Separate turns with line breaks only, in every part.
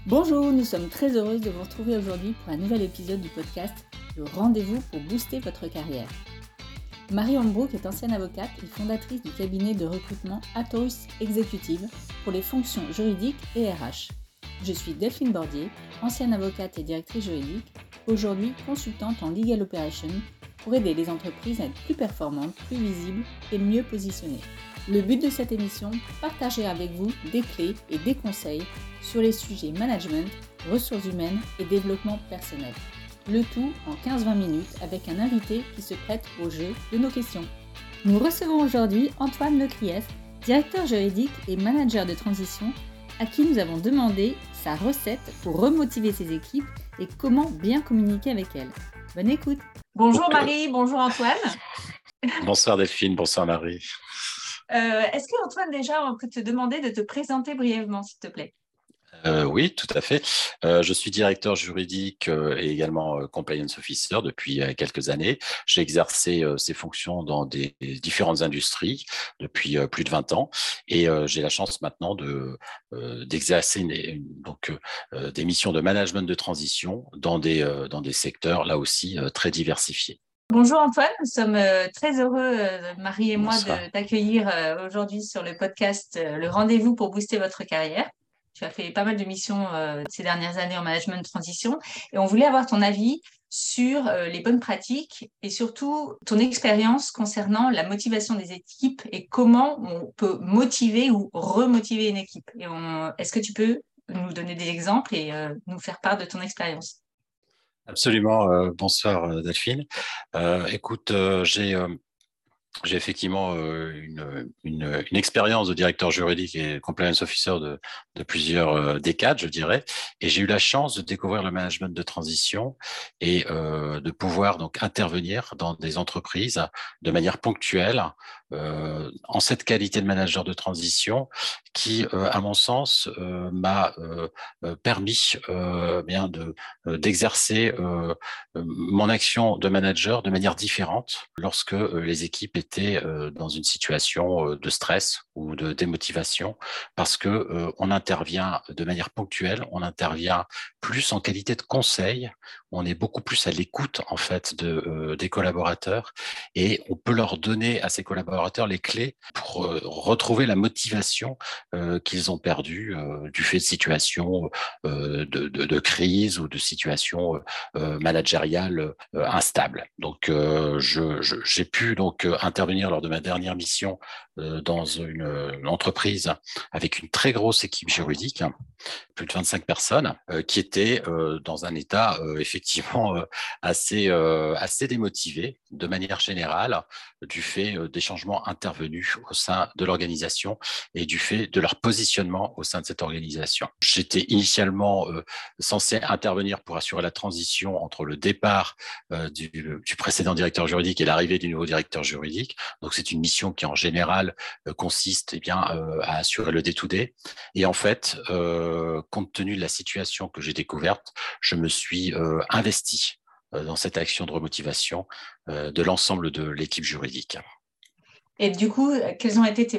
Bonjour, nous sommes très heureuses de vous retrouver aujourd'hui pour un nouvel épisode du podcast Le rendez-vous pour booster votre carrière. Marie Holmbrook est ancienne avocate et fondatrice du cabinet de recrutement Atorus Executive pour les fonctions juridiques et RH. Je suis Delphine Bordier, ancienne avocate et directrice juridique, aujourd'hui consultante en Legal Operations pour aider les entreprises à être plus performantes, plus visibles et mieux positionnées. Le but de cette émission, partager avec vous des clés et des conseils sur les sujets management, ressources humaines et développement personnel. Le tout en 15-20 minutes avec un invité qui se prête au jeu de nos questions. Nous recevons aujourd'hui Antoine Lecrief, directeur juridique et manager de transition, à qui nous avons demandé sa recette pour remotiver ses équipes et comment bien communiquer avec elles. Bonne écoute. Bonjour Marie, bonjour Antoine.
Bonsoir Delphine, bonsoir Marie.
Est-ce que Antoine, déjà, on peut te demander de te présenter brièvement, s'il te plaît?
Oui, tout à fait. Je suis directeur juridique et également compliance officer depuis quelques années. J'ai exercé ces fonctions dans des différentes industries depuis plus de 20 ans et j'ai la chance maintenant d'exercer des missions de management de transition dans des secteurs là aussi très diversifiés.
Bonjour Antoine, nous sommes très heureux, Marie et moi,
Bonsoir.
de t'accueillir aujourd'hui sur le podcast Le rendez-vous pour booster votre carrière. Tu as fait pas mal de missions ces dernières années en management de transition et on voulait avoir ton avis sur les bonnes pratiques et surtout ton expérience concernant la motivation des équipes et comment on peut motiver ou remotiver une équipe. Est-ce que tu peux nous donner des exemples et nous faire part de ton expérience?
Absolument. Bonsoir Delphine. Écoute, j'ai effectivement une expérience de directeur juridique et compliance officer de plusieurs décades, je dirais, et j'ai eu la chance de découvrir le management de transition et de pouvoir donc intervenir dans des entreprises de manière ponctuelle en cette qualité de manager de transition qui, à mon sens, m'a permis bien d'exercer mon action de manager de manière différente lorsque les équipes étaient dans une situation de stress ou de démotivation, parce que on intervient de manière ponctuelle, on intervient plus en qualité de conseil, on est beaucoup plus à l'écoute en fait des collaborateurs et on peut leur donner à ces collaborateurs les clés pour retrouver la motivation qu'ils ont perdue du fait de situations de crise ou de situations managériale instable. Donc, j'ai pu donc intervenir lors de ma dernière mission dans une entreprise avec une très grosse équipe juridique, plus de 25 personnes, qui étaient dans un état effectivement assez démotivé de manière générale du fait des changements intervenus au sein de l'organisation et du fait de leur positionnement au sein de cette organisation. J'étais initialement censé intervenir pour assurer la transition entre le départ du précédent directeur juridique et l'arrivée du nouveau directeur juridique. Donc, c'est une mission qui, en général, consiste à assurer le day-to-day. Et en fait, compte tenu de la situation que j'ai découverte, je me suis investi dans cette action de remotivation de l'ensemble de l'équipe juridique.
Et du coup, quels ont été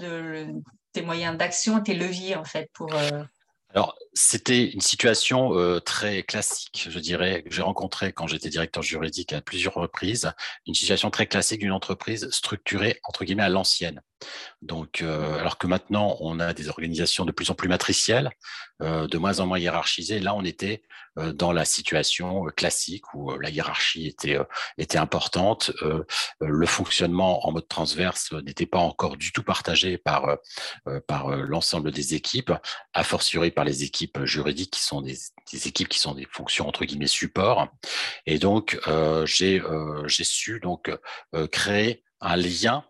tes moyens d'action, tes leviers en fait pour
Alors, c'était une situation très classique, je dirais, que j'ai rencontrée quand j'étais directeur juridique à plusieurs reprises, une situation très classique d'une entreprise structurée, entre guillemets, à l'ancienne. Donc, alors que maintenant, on a des organisations de plus en plus matricielles, de moins en moins hiérarchisées. Là, on était dans la situation classique où la hiérarchie était importante. Le fonctionnement en mode transverse n'était pas encore du tout partagé par l'ensemble des équipes, a fortiori par les équipes juridiques qui sont des équipes qui sont des fonctions entre guillemets support. Et donc, j'ai su donc créer un lien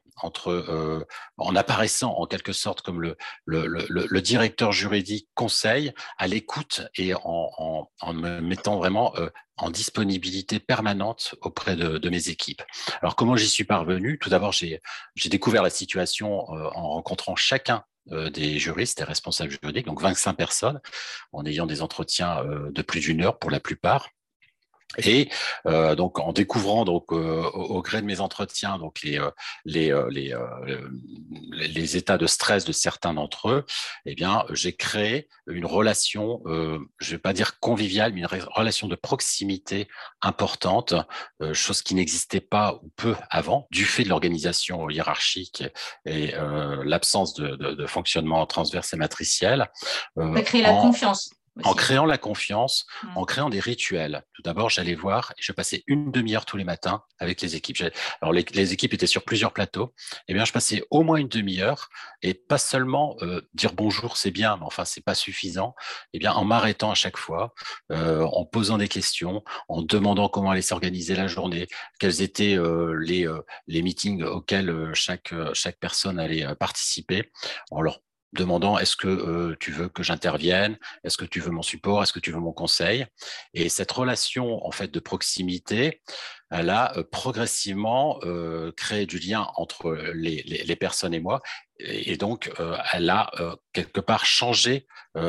en apparaissant en quelque sorte comme le directeur juridique conseil à l'écoute et en me mettant vraiment en disponibilité permanente auprès de mes équipes. Alors, comment j'y suis parvenu? Tout d'abord, j'ai découvert la situation en rencontrant chacun des juristes, des responsables juridiques, donc 25 personnes, en ayant des entretiens de plus d'une heure pour la plupart. Et donc, en découvrant donc au gré de mes entretiens donc les, euh, les, euh, les états de stress de certains d'entre eux, eh bien, j'ai créé une relation, je vais pas dire conviviale, mais une relation de proximité importante, chose qui n'existait pas ou peu avant, du fait de l'organisation hiérarchique et l'absence de fonctionnement transverse et matriciel.
Ça
Euh,
crée la
en,
confiance
en
aussi.
créant la confiance, en créant des rituels. Tout d'abord, j'allais voir et je passais une demi-heure tous les matins avec les équipes. Alors, les équipes étaient sur plusieurs plateaux. Eh bien, je passais au moins une demi-heure et pas seulement dire bonjour, c'est bien, mais enfin, c'est pas suffisant. Eh bien, en m'arrêtant à chaque fois, en posant des questions, en demandant comment allait s'organiser la journée, quels étaient les meetings auxquels chaque personne allait participer, en leur demandant est-ce que tu veux que j'intervienne, est-ce que tu veux mon support, est-ce que tu veux mon conseil. Et cette relation en fait de proximité, elle a progressivement créé du lien entre les personnes et moi. Et donc, elle a quelque part changé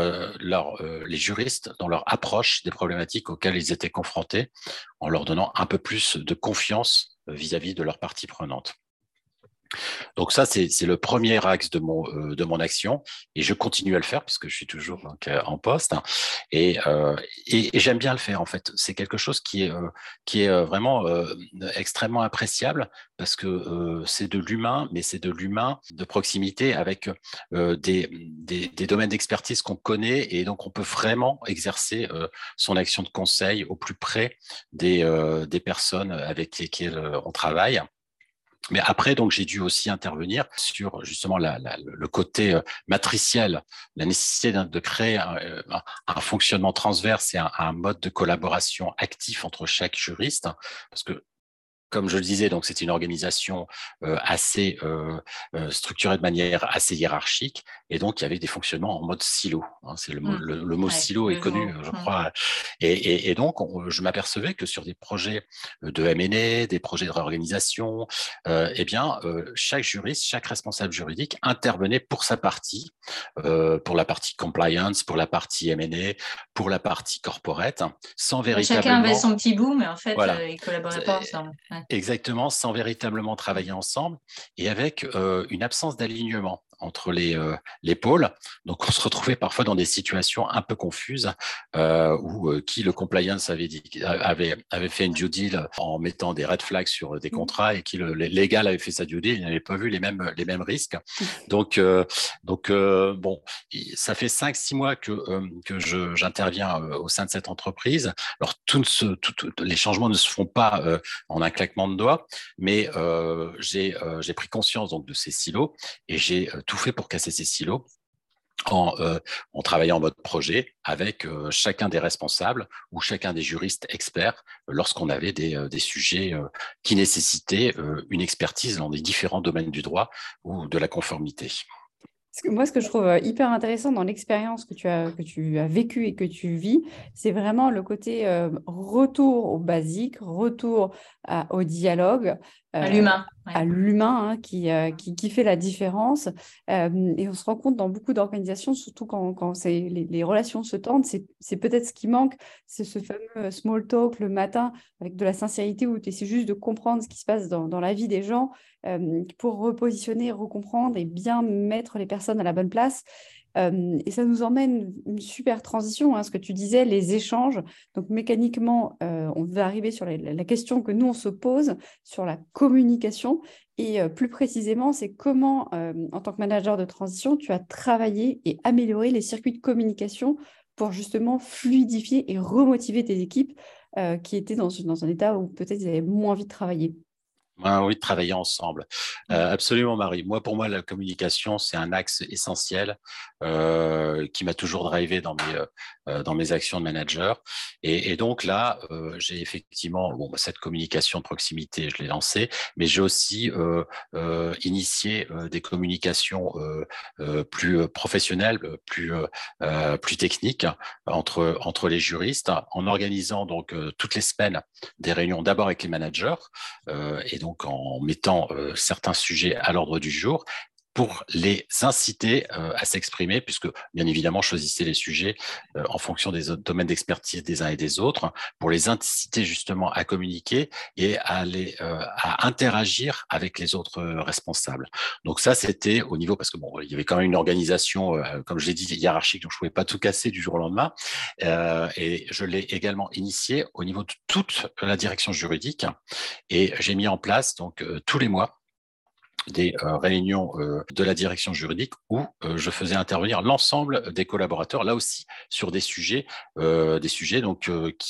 les juristes dans leur approche des problématiques auxquelles ils étaient confrontés, en leur donnant un peu plus de confiance vis-à-vis de leurs parties prenantes. Donc ça, c'est le premier axe de mon action et je continue à le faire puisque je suis toujours donc, en poste et j'aime bien le faire en fait. C'est quelque chose qui est vraiment extrêmement appréciable parce que c'est de l'humain, mais c'est de l'humain de proximité avec des domaines d'expertise qu'on connaît et donc on peut vraiment exercer son action de conseil au plus près des personnes avec lesquelles on travaille. Mais après, donc, j'ai dû aussi intervenir sur justement le côté matriciel, la nécessité de créer un fonctionnement transverse et un mode de collaboration actif entre chaque juriste, parce que comme je le disais, donc c'est une organisation assez structurée de manière assez hiérarchique, et donc il y avait des fonctionnements en mode silo. Hein, c'est le mot silo est connu, je crois. Et donc je m'apercevais que sur des projets de M&A, des projets de réorganisation, eh bien chaque juriste, chaque responsable juridique intervenait pour sa partie, pour la partie compliance, pour la partie M&A, pour la partie corporate, sans
Chacun avait
véritablement,
son petit bout, mais en fait,
voilà.
ils collaboraient pas ensemble. Ouais.
Exactement, sans véritablement travailler ensemble et avec une absence d'alignement entre les pôles. Donc, on se retrouvait parfois dans des situations un peu confuses où qui le compliance avait fait une due deal en mettant des red flags sur des contrats et qui le légal avait fait sa due deal, il n'avait pas vu les mêmes risques. Donc, bon, ça fait 5-6 mois que j'interviens au sein de cette entreprise. Alors, les changements ne se font pas en un claquement de doigts, mais j'ai pris conscience donc de ces silos et j'ai tout fait pour casser ces silos en travaillant en mode projet avec chacun des responsables ou chacun des juristes experts lorsqu'on avait des sujets qui nécessitaient une expertise dans les différents domaines du droit ou de la conformité.
Moi, ce que je trouve hyper intéressant dans l'expérience que tu as vécue et que tu vis, c'est vraiment le côté retour au basique, retour au dialogue,
À l'humain. Ouais.
à l'humain hein, qui fait la différence. Et on se rend compte dans beaucoup d'organisations, surtout quand les relations se tendent, c'est peut-être ce qui manque, c'est ce fameux small talk le matin avec de la sincérité où tu essaies juste de comprendre ce qui se passe dans la vie des gens pour repositionner, recomprendre et bien mettre les personnes à la bonne place. Et ça nous emmène une super transition, hein, ce que tu disais, les échanges. Donc mécaniquement, on va arriver sur la question que nous, on se pose sur la communication. Et plus précisément, c'est comment, en tant que manager de transition, tu as travaillé et amélioré les circuits de communication pour justement fluidifier et remotiver tes équipes qui étaient dans un état où peut-être ils avaient moins envie de travailler.
Oui, de travailler ensemble. Absolument, Marie. Pour moi, la communication, c'est un axe essentiel qui m'a toujours drivé dans mes actions de manager. Et donc là, j'ai effectivement cette communication de proximité, je l'ai lancée, mais j'ai aussi initié des communications plus professionnelles, plus techniques entre les juristes, en organisant donc toutes les semaines des réunions d'abord avec les managers et donc en mettant certains sujets à l'ordre du jour pour les inciter à s'exprimer, puisque bien évidemment choisissez les sujets en fonction des domaines d'expertise des uns et des autres, pour les inciter justement à communiquer et à interagir avec les autres responsables. Donc ça, c'était au niveau, parce que bon, il y avait quand même une organisation, comme je l'ai dit, hiérarchique, donc je ne pouvais pas tout casser du jour au lendemain. Et je l'ai également initié au niveau de toute la direction juridique, et j'ai mis en place donc tous les mois des réunions de la direction juridique où je faisais intervenir l'ensemble des collaborateurs, là aussi sur des sujets donc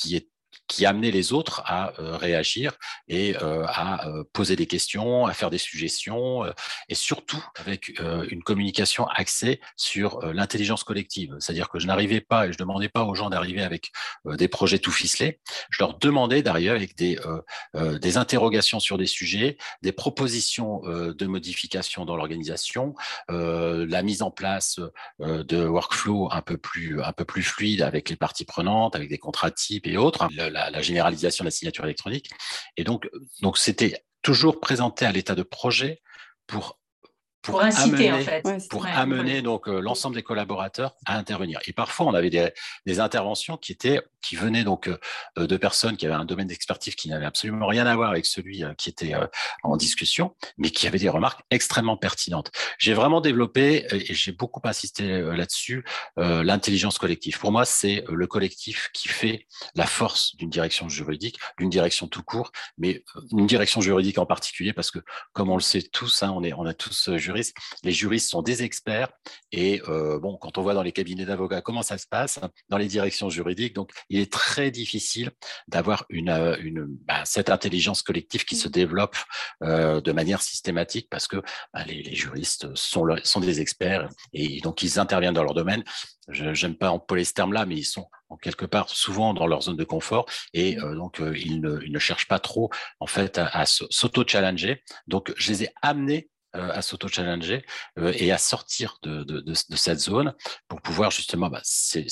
qui amenaient les autres à réagir et à poser des questions, à faire des suggestions, et surtout avec une communication axée sur l'intelligence collective. C'est-à-dire que je n'arrivais pas et je ne demandais pas aux gens d'arriver avec des projets tout ficelés. Je leur demandais d'arriver avec des interrogations sur des sujets, des propositions de modifications dans l'organisation, la mise en place de workflows un peu plus fluides avec les parties prenantes, avec des contrats types et autres, la généralisation de la signature électronique. Et donc c'était toujours présenté à l'état de projet pour
inciter,
amener,
en fait.
Pour amener donc l'ensemble des collaborateurs à intervenir. Et parfois, on avait des interventions qui venaient donc de personnes qui avaient un domaine d'expertise qui n'avait absolument rien à voir avec celui qui était en discussion, mais qui avaient des remarques extrêmement pertinentes. J'ai vraiment développé, et j'ai beaucoup insisté là-dessus, l'intelligence collective. Pour moi, c'est le collectif qui fait la force d'une direction juridique, d'une direction tout court, mais une direction juridique en particulier, parce que comme on le sait tous, on a tous juristes. Les juristes sont des experts et bon, quand on voit dans les cabinets d'avocats comment ça se passe dans les directions juridiques, donc il est très difficile d'avoir cette intelligence collective qui se développe de manière systématique parce que les juristes sont des experts et donc ils interviennent dans leur domaine. Je n'aime pas employer ce terme-là, mais ils sont en quelque part souvent dans leur zone de confort et donc ils ne cherchent pas trop en fait à s'auto-challenger. Donc je les ai amenés à s'auto-challenger et à sortir de cette zone pour pouvoir justement, c'est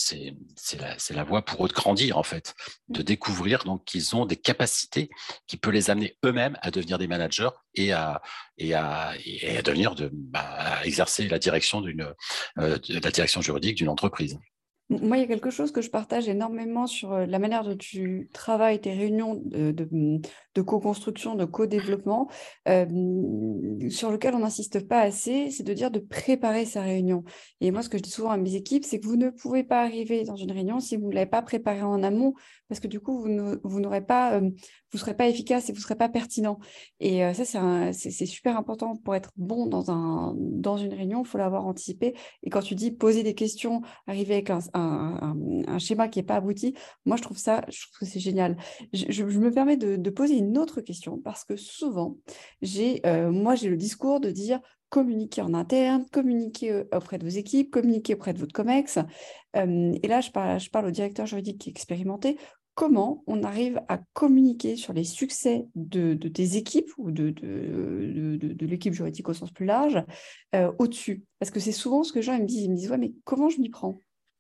la voie pour eux de grandir en fait, de découvrir donc qu'ils ont des capacités qui peuvent les amener eux-mêmes à devenir des managers et à devenir à exercer la direction de la direction juridique d'une entreprise.
Moi, il y a quelque chose que je partage énormément sur la manière dont tu travailles tes réunions de co-construction, de co-développement, sur lequel on n'insiste pas assez, c'est de dire de préparer sa réunion. Et moi, ce que je dis souvent à mes équipes, c'est que vous ne pouvez pas arriver dans une réunion si vous ne l'avez pas préparée en amont, parce que du coup, vous n'aurez pas, vous serez pas efficace et vous ne serez pas pertinent. Et ça, c'est super important pour être bon dans une réunion, il faut l'avoir anticipé. Et quand tu dis poser des questions, arriver avec un schéma qui n'est pas abouti, moi, je trouve que c'est génial. Je me permets de poser une autre question parce que souvent, j'ai le discours de dire communiquer en interne, communiquer auprès de vos équipes, communiquer auprès de votre COMEX. Et là, je parle au directeur juridique qui est expérimenté. Comment on arrive à communiquer sur les succès de tes équipes ou de l'équipe juridique au sens plus large au-dessus? Parce que c'est souvent ce que les gens me disent, ouais, mais comment je m'y prends?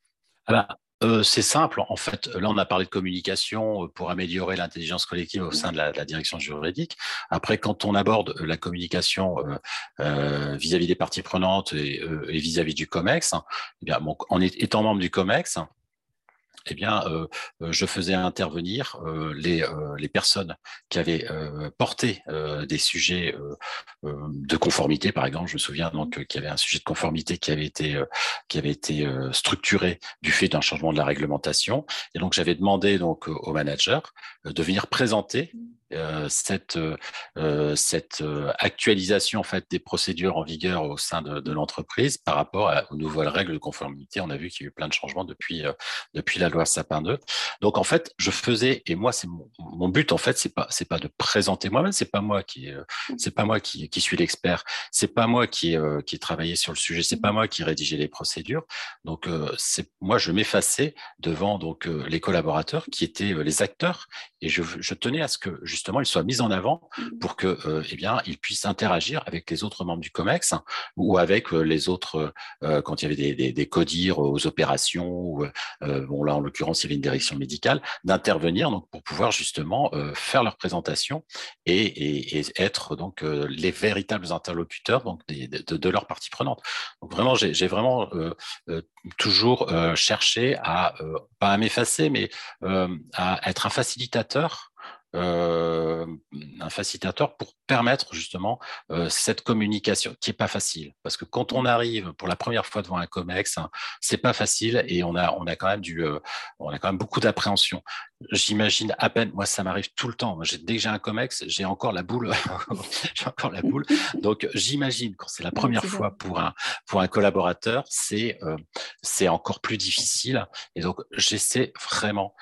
C'est simple. En fait, là, on a parlé de communication pour améliorer l'intelligence collective au sein de la direction juridique. Après, quand on aborde la communication vis-à-vis des parties prenantes et vis-à-vis du COMEX, eh bien, étant membre du COMEX, eh bien, je faisais intervenir les personnes qui avaient porté des sujets de conformité, par exemple. Je me souviens donc qu'il y avait un sujet de conformité qui avait été structuré du fait d'un changement de la réglementation. Et donc, j'avais demandé donc au manager de venir présenter cette actualisation en fait des procédures en vigueur au sein de l'entreprise par rapport aux nouvelles règles de conformité. On a vu qu'il y a eu plein de changements depuis la loi Sapin 2. Donc en fait, je faisais, et moi c'est mon but en fait, c'est pas de présenter moi-même, c'est pas moi qui suis l'expert, c'est pas moi qui ai travaillé sur le sujet, c'est pas moi qui rédigeais les procédures. Donc moi je m'effaçais devant donc les collaborateurs qui étaient les acteurs et je tenais à ce que justement justement, il soit mis en avant pour que, eh bien, il puisse interagir avec les autres membres du COMEX ou avec les autres, quand il y avait des CODIR aux opérations, ou, bon, là, en l'occurrence, il y avait une direction médicale, d'intervenir donc pour pouvoir justement faire leur présentation et être donc les véritables interlocuteurs donc de leurs parties prenantes. Donc vraiment, j'ai vraiment toujours cherché à pas à m'effacer, mais à être un facilitateur pour permettre justement cette communication qui est pas facile, parce que quand on arrive pour la première fois devant un COMEX, c'est pas facile et on a quand même beaucoup d'appréhension. J'imagine à peine, moi ça m'arrive tout le temps. Dès que j'ai un COMEX, j'ai encore la boule, j'ai encore la boule. Donc j'imagine quand c'est la première fois pour un collaborateur, c'est encore plus difficile. Et donc j'essaie vraiment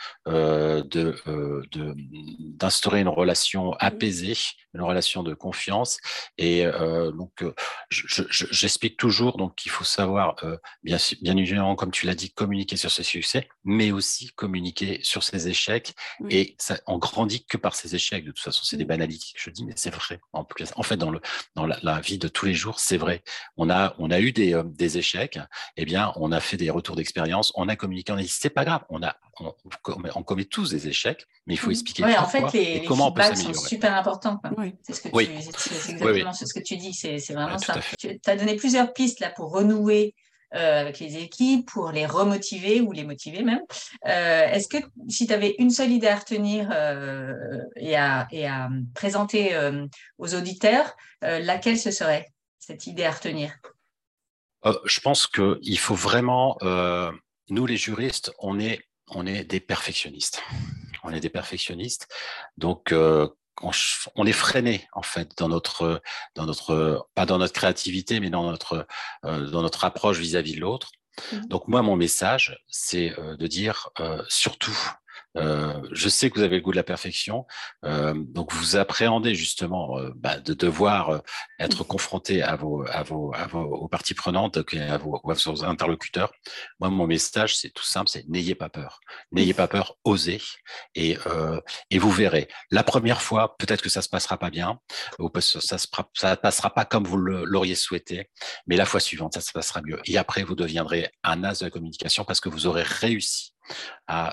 d'instaurer une relation apaisée, une relation de confiance. Et donc j'explique toujours donc qu'il faut savoir bien évidemment, comme tu l'as dit, communiquer sur ses succès, mais aussi communiquer sur ses échecs. Et ça, on grandit que par ses échecs. De toute façon, c'est des banalités que je dis, mais c'est vrai. En fait, dans la vie de tous les jours, c'est vrai. On a eu des échecs. Eh bien, on a fait des retours d'expérience. On a communiqué. On a dit, c'est pas grave. On commet tous des échecs, mais il faut expliquer
en
pourquoi
fait,
et comment on peut
feedbacks sont
s'améliorer.
super importants. C'est exactement ce que tu dis. C'est vraiment ça. Tu as donné plusieurs pistes là pour renouer avec les équipes, pour les remotiver ou les motiver même. Est-ce que si tu avais une seule idée à retenir et à présenter aux auditeurs, laquelle ce serait, cette idée à retenir?
Je pense qu'il faut vraiment, nous les juristes, on est des perfectionnistes. On est des perfectionnistes, donc on est freiné en fait dans notre pas dans notre créativité, mais dans notre approche vis-à-vis de l'autre. Donc moi, mon message, c'est de dire surtout. Je sais que vous avez le goût de la perfection, donc vous appréhendez justement de devoir être confronté aux parties prenantes, à vos interlocuteurs. Moi, mon message, c'est tout simple, c'est n'ayez pas peur, osez, et vous verrez. La première fois, peut-être que ça se passera pas bien, ou ça passera pas comme vous l'auriez souhaité, mais la fois suivante, ça se passera mieux. Et après, vous deviendrez un as de la communication parce que vous aurez réussi à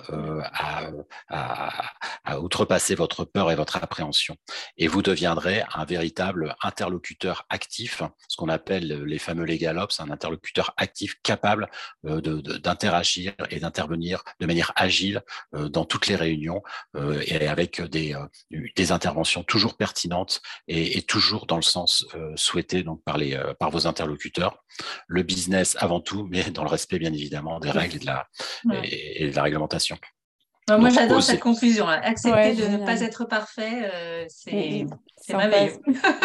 outrepasser votre peur et votre appréhension. Et vous deviendrez un véritable interlocuteur actif, ce qu'on appelle les fameux legal ops, un interlocuteur actif capable d'interagir et d'intervenir de manière agile dans toutes les réunions et avec des interventions toujours pertinentes et toujours dans le sens souhaité donc par vos interlocuteurs. Le business avant tout, mais dans le respect bien évidemment des règles et de la réglementation.
Moi, j'adore cette conclusion. Accepter de ne pas être parfait, c'est merveilleux.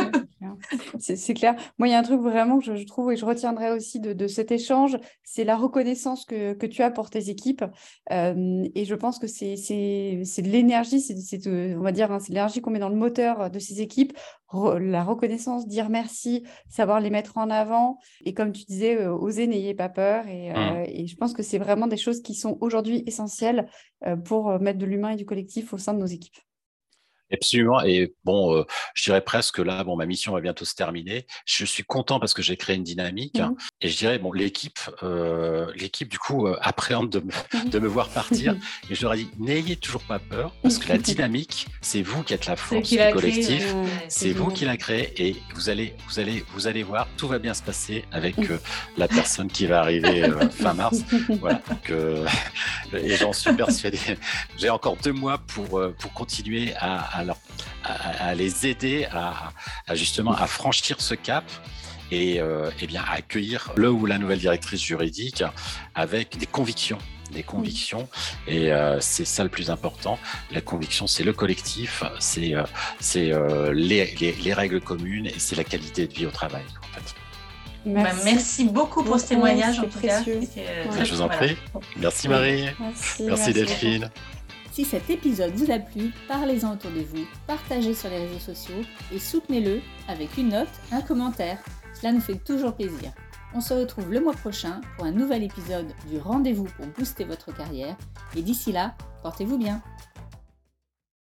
C'est clair. Moi, il y a un truc vraiment que je trouve et je retiendrai aussi de cet échange, c'est la reconnaissance que tu as pour tes équipes. Et je pense que c'est de l'énergie, on va dire, c'est l'énergie qu'on met dans le moteur de ces équipes. La reconnaissance, dire merci, savoir les mettre en avant. Et comme tu disais, oser, n'ayez pas peur. Et je pense que c'est vraiment des choses qui sont aujourd'hui essentielles pour mettre de l'humain et du collectif au sein de nos équipes.
Absolument. Et bon, je dirais presque là, ma mission va bientôt se terminer. Je suis content parce que j'ai créé une dynamique. Et je dirais, l'équipe du coup appréhende de me voir partir. Et je leur ai dit, n'ayez toujours pas peur parce que la dynamique, c'est vous qui êtes la force du collectif. C'est vous qui la créez et vous allez voir, tout va bien se passer avec la personne qui va arriver fin mars. Voilà. Donc, et j'en suis persuadé. J'ai encore 2 mois pour continuer à les aider justement à franchir ce cap et bien à accueillir le ou la nouvelle directrice juridique avec des convictions. Et c'est ça le plus important. La conviction, c'est le collectif, c'est les règles communes et c'est la qualité de vie au travail en fait.
Merci beaucoup pour ce témoignage en tout cas.
Je vous en prie. Merci Marie. Merci Delphine.
Si cet épisode vous a plu, parlez-en autour de vous, partagez sur les réseaux sociaux et soutenez-le avec une note, un commentaire. Cela nous fait toujours plaisir. On se retrouve le mois prochain pour un nouvel épisode du Rendez-vous pour booster votre carrière. Et d'ici là, portez-vous bien.